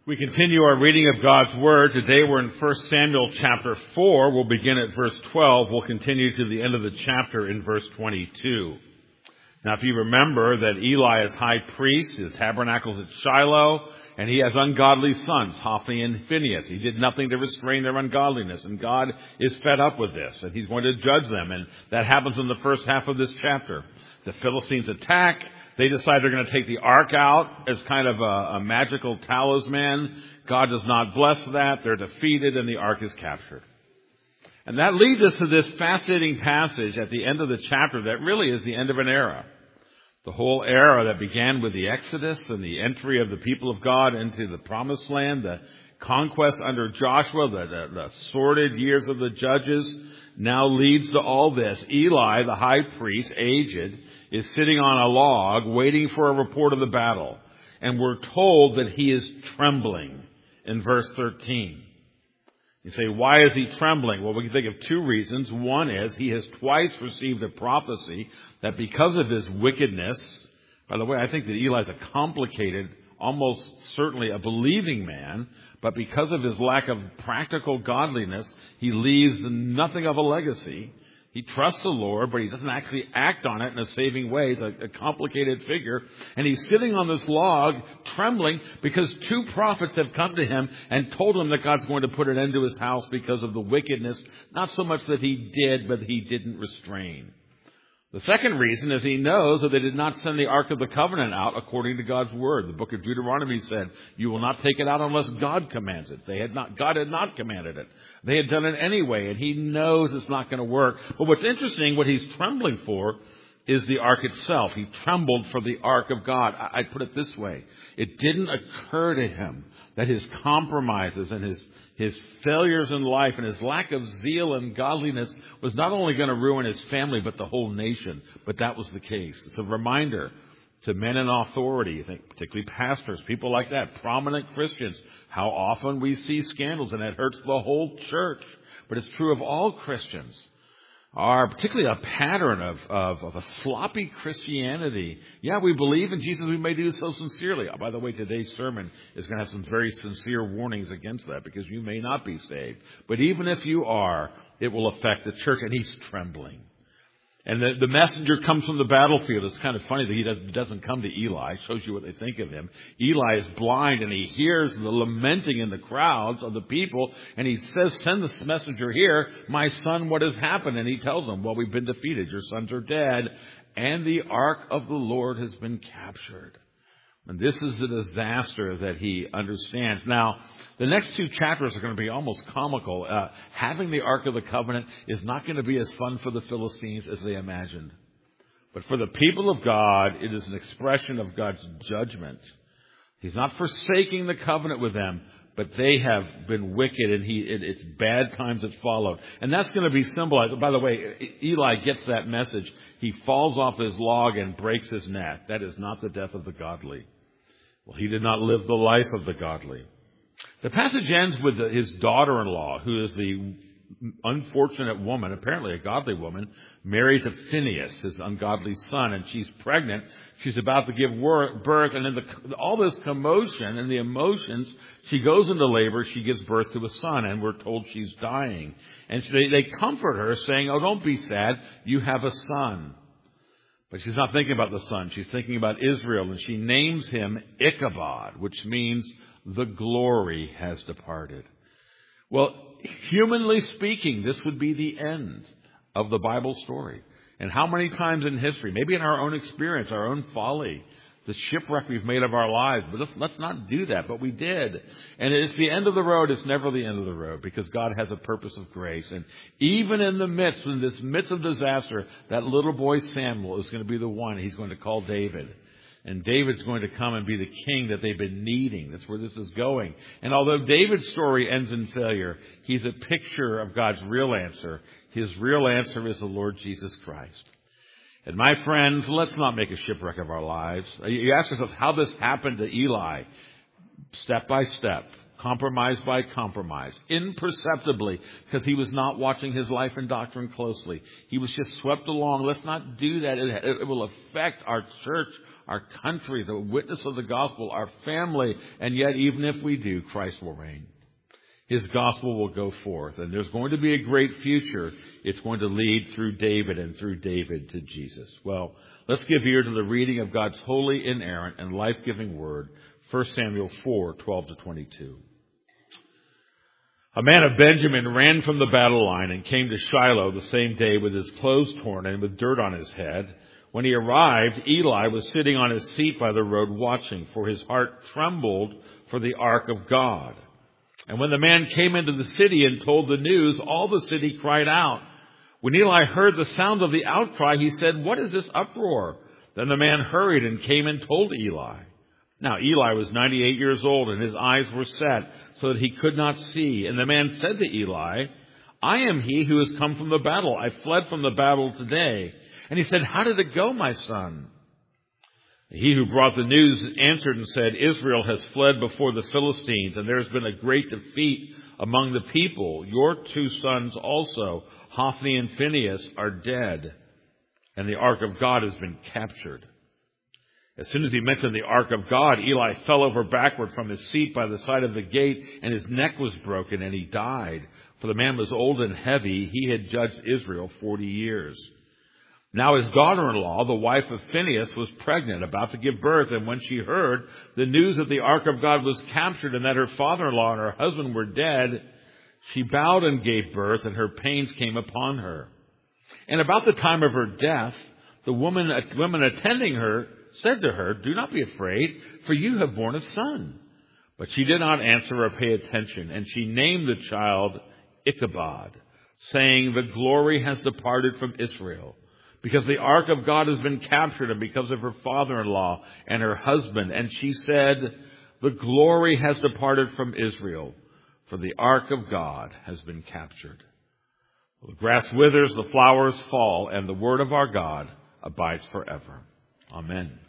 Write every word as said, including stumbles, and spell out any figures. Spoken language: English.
We continue our reading of God's Word. Today we're in First Samuel chapter four. We'll begin at verse twelve. We'll continue to the end of the chapter in verse twenty-two. Now, if you remember that Eli is high priest, his tabernacles at Shiloh, and he has ungodly sons, Hophni and Phinehas. He did nothing to restrain their ungodliness, and God is fed up with this, and he's going to judge them, and that happens in the first half of this chapter. The Philistines attack. They decide they're going to take the ark out as kind of a, a magical talisman. God does not bless that. They're defeated, and the ark is captured. And that leads us to this fascinating passage at the end of the chapter that really is the end of an era. The whole era that began with the Exodus and the entry of the people of God into the Promised Land, the conquest under Joshua, the, the, the sordid years of the judges, now leads to all this. Eli, the high priest, aged, is sitting on a log waiting for a report of the battle. And we're told that he is trembling in verse thirteen. You say, why is he trembling? Well, we can think of two reasons. One is he has twice received a prophecy that because of his wickedness, by the way, I think that Eli's a complicated, almost certainly a believing man, but because of his lack of practical godliness, he leaves nothing of a legacy. He trusts the Lord, but he doesn't actually act on it in a saving way. He's a, a complicated figure. And he's sitting on this log, trembling, because two prophets have come to him and told him that God's going to put an end to his house because of the wickedness. Not so much that he did, but he didn't restrain. The second reason is he knows that they did not send the Ark of the Covenant out according to God's word. The book of Deuteronomy said, you will not take it out unless God commands it. They had not, God had not commanded it. They had done it anyway, and he knows it's not going to work. But what's interesting, what he's trembling for is the Ark itself. He trembled for the Ark of God. I, I put it this way. It didn't occur to him that his compromises and his, his failures in life and his lack of zeal and godliness was not only going to ruin his family, but the whole nation. But that was the case. It's a reminder to men in authority, I think particularly pastors, people like that, prominent Christians, how often we see scandals, and it hurts the whole church. But it's true of all Christians. Are particularly a pattern of, of, of a sloppy Christianity. Yeah, we believe in Jesus. We may do so sincerely. Oh, by the way, today's sermon is going to have some very sincere warnings against that because you may not be saved. But even if you are, it will affect the church. And he's trembling. And the, the messenger comes from the battlefield. It's kind of funny that he does, doesn't come to Eli. It shows you what they think of him. Eli is blind, and he hears the lamenting in the crowds of the people. And he says, send this messenger here. My son, what has happened? And he tells them, well, we've been defeated. Your sons are dead. And the ark of the Lord has been captured. And this is the disaster that he understands. Now, the next two chapters are going to be almost comical. Uh, having the Ark of the Covenant is not going to be as fun for the Philistines as they imagined. But for the people of God, it is an expression of God's judgment. He's not forsaking the covenant with them, but they have been wicked, and he, it, it's bad times that followed. And that's going to be symbolized. By the way, Eli gets that message. He falls off his log and breaks his neck. That is not the death of the godly. Well, he did not live the life of the godly. The passage ends with his daughter-in-law, who is the unfortunate woman, apparently a godly woman, married to Phinehas, his ungodly son, and she's pregnant. She's about to give birth, and in the, all this commotion and the emotions, she goes into labor. She gives birth to a son, and we're told she's dying. And so they, they comfort her, saying, oh, don't be sad. You have a son. But she's not thinking about the son. She's thinking about Israel, and she names him Ichabod, which means the glory has departed. Well, humanly speaking, this would be the end of the Bible story. And how many times in history, maybe in our own experience, our own folly, the shipwreck we've made of our lives. But let's, let's not do that. But we did. And it's the end of the road. It's never the end of the road because God has a purpose of grace. And even in the midst, in this midst of disaster, that little boy Samuel is going to be the one he's going to call David. And David's going to come and be the king that they've been needing. That's where this is going. And although David's story ends in failure, he's a picture of God's real answer. His real answer is the Lord Jesus Christ. And my friends, let's not make a shipwreck of our lives. You ask yourselves how this happened to Eli. Step by step. compromise by compromise, imperceptibly, because he was not watching his life and doctrine closely. He was just swept along. Let's not do that. It, it will affect our church, our country, the witness of the gospel, our family. And yet, even if we do, Christ will reign. His gospel will go forth. And there's going to be a great future. It's going to lead through David and through David to Jesus. Well, let's give ear to the reading of God's holy, inerrant, and life-giving word. First Samuel four, twelve to twenty-two. A man of Benjamin ran from the battle line and came to Shiloh the same day with his clothes torn and with dirt on his head. When he arrived, Eli was sitting on his seat by the road watching, for his heart trembled for the ark of God. And when the man came into the city and told the news, all the city cried out. When Eli heard the sound of the outcry, he said, "What is this uproar?" Then the man hurried and came and told Eli. Now Eli was ninety-eight years old, and his eyes were set, so that he could not see. And the man said to Eli, "I am he who has come from the battle. I fled from the battle today." And he said, "How did it go, my son?" He who brought the news answered and said, "Israel has fled before the Philistines, and there has been a great defeat among the people. Your two sons also, Hophni and Phinehas, are dead, and the ark of God has been captured." As soon as he mentioned the ark of God, Eli fell over backward from his seat by the side of the gate, and his neck was broken, and he died. For the man was old and heavy. He had judged Israel forty years. Now his daughter-in-law, the wife of Phinehas, was pregnant, about to give birth, and when she heard the news that the ark of God was captured and that her father-in-law and her husband were dead, she bowed and gave birth, and her pains came upon her. And about the time of her death, the woman, women attending her said to her, "Do not be afraid, for you have borne a son." But she did not answer or pay attention, and she named the child Ichabod, saying, "The glory has departed from Israel, because the ark of God has been captured, and because of her father-in-law and her husband." And she said, "The glory has departed from Israel, for the ark of God has been captured." The grass withers, the flowers fall, and the word of our God abides forever. Amen.